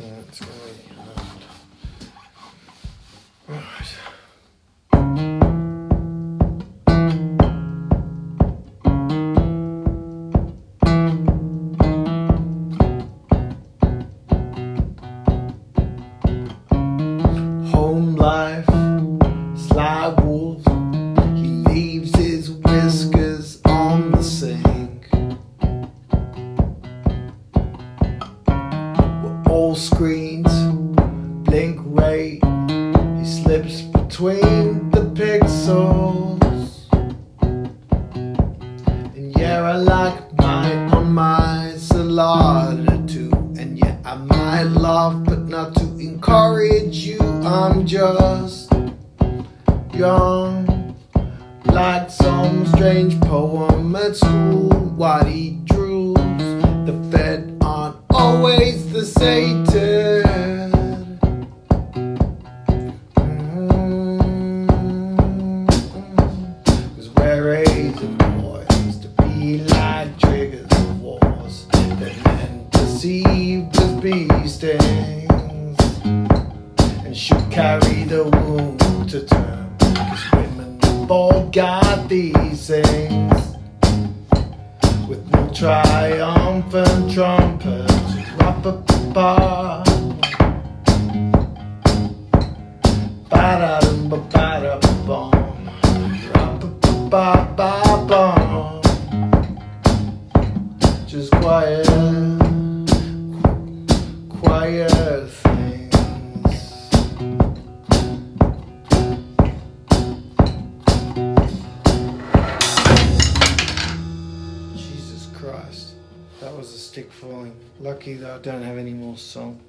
It's going to be hard. Right. Home life, sly wolf. He leaves his whiskers on the sink. We're all screens, blink rate. He slips between the pixels. And yeah, I like mine on my salad too. And yeah, I might laugh, but not to encourage you. I'm just young, like some strange poem at school. What he drew, the Fed aren't always the Satan. Cause we're raising boys to be like triggers of wars. They're meant to perceived as bee stings, and should carry the wound to term. Cause women have all got these things, with no triumphant trumpets. Ra-pa-pa-pa, ba-da-dum-ba-ba-da-bum, ra-pa-pa-pa-ba-bum. Just quiet things. Jesus Christ, that was a stick falling. Lucky that I don't have any more song.